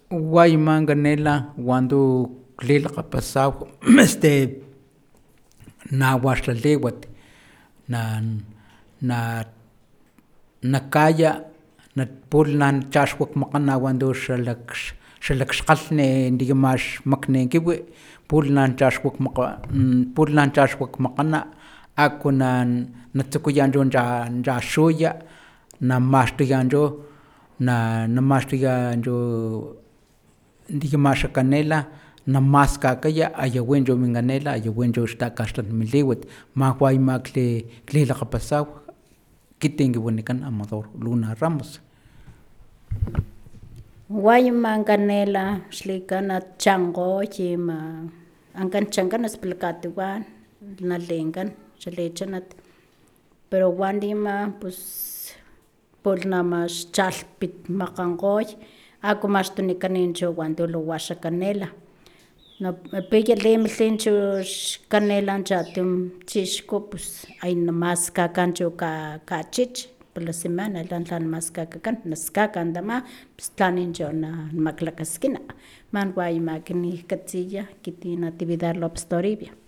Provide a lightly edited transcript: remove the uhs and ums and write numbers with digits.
Guayman canela cuando tlilqa pasado na huaxtlaliwat na kaya na pulna chaxwak maqana cuando xalakxqalni ndikimax makninkiwi pulna chaxwak maqana ako natsukuyancho nchaxuya namaxtuyancho ndikimaxa canela namaskakaya ayawincho min canela ayawincho xtakaxtlatmiliwat mahuayma tlilakgapasau kitin kiwanikan Amador Luna Ramos. Guayma canela xlikana chankgoy ima ankan chankan pero katuwan nalenkan xalechanat pero wantima pus pulh max chalhpit makgankgoy ako maxtunikan cho cuando waxa canela piya limilh chu xcanela chatim chixku pus ay namaskakan chu kachich la semana tla namaskakakan naskakan tama pus tlanincho namaklakaskina man guayma kini katsiya kiti Natividad Lopez Toribio.